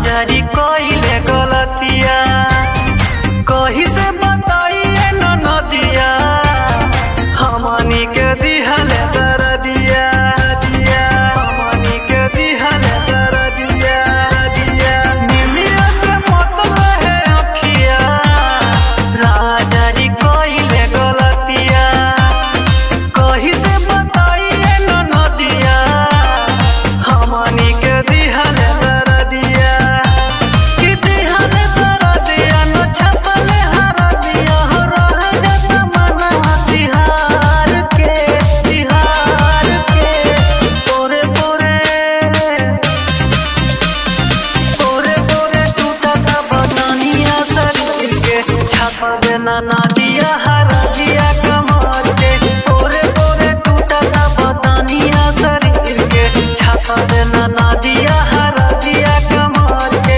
जारी कइले गलतिया कहीं से बताइए न नदिया हमनी के दिहले दरदिया हमनी के दिहले दरदिया निमिया से मतलब है अखिया राजारी कइले गलतिया कहीं से बताइए न नदिया हमनी के दिहले दरदिया कि दिहले दरदिया न छपले हरदिया हो रह जाता मनवा सिहार के पोरे पोरे टूटता बदनिया शरीर के छापा देना नादिया हरदिया कमर के पोरे पोरे टूटता बदनिया शरीर के छापा देना नादिया हरदिया कमर के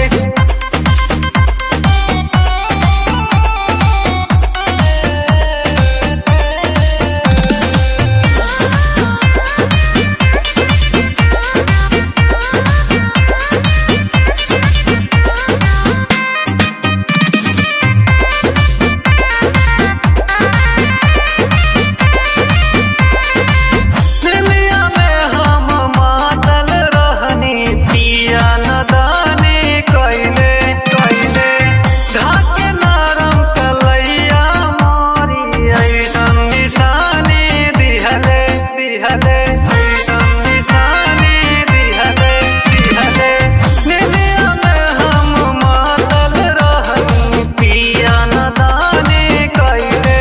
दुनिया में हम मातल रहनी पिया नदानी कइले ढाके नरम कलैया मोरी ऐसन निशानी दिहले ऐसन निशानी दिहले दुनिया में हम मातल रहनी पिया नदानी कइले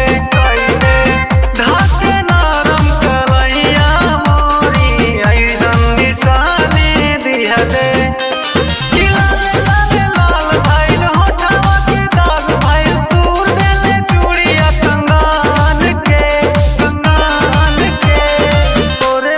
ढाके नरम कलैया मोरी ऐसन निशानी दिहले लाल भइल होठवा के दाग भइल दूर देले चूड़िया कंगन के पोरे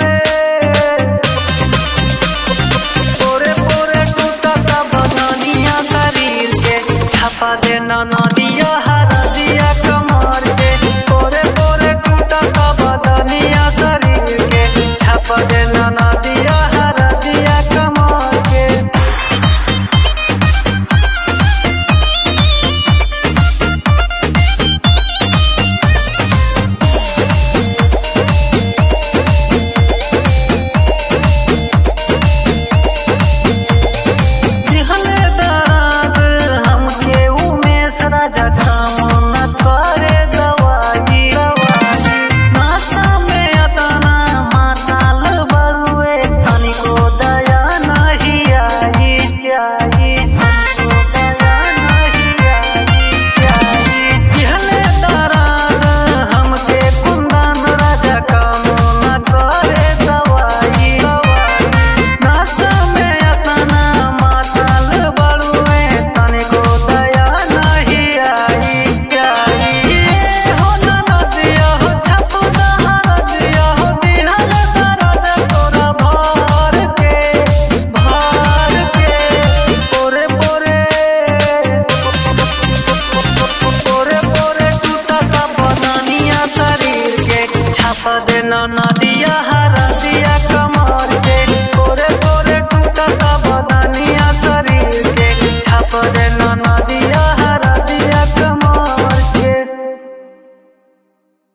पोरे टूटता बदनिया शरीर के छापा देना नदिया हरदिया कमर के पोरे पोरे टूटता बदनिया शरीर के छापा देना नदिया हरदिया कमर के दिहले दर्द हमके उमेश राजा काम न करे दवाई नासा में अतना माताल बड़ुए तनिको दया नहीं आई तनिको दया नहीं आई दिहले दर्द हमके कुंदन राजा काम न करे दवाई नासा में अतना माताल बड़ुए तनिको दया नहीं आई ये हो नदिया हो छप दहरदिया हो दिहले दर्द तोरा भर के पोरे पोरे टूटता बदनिया शरीर के छापा देना नदिया हरदिया कमर के पोरे पोरे टूटता बदनिया शरीर के छापा देना नदिया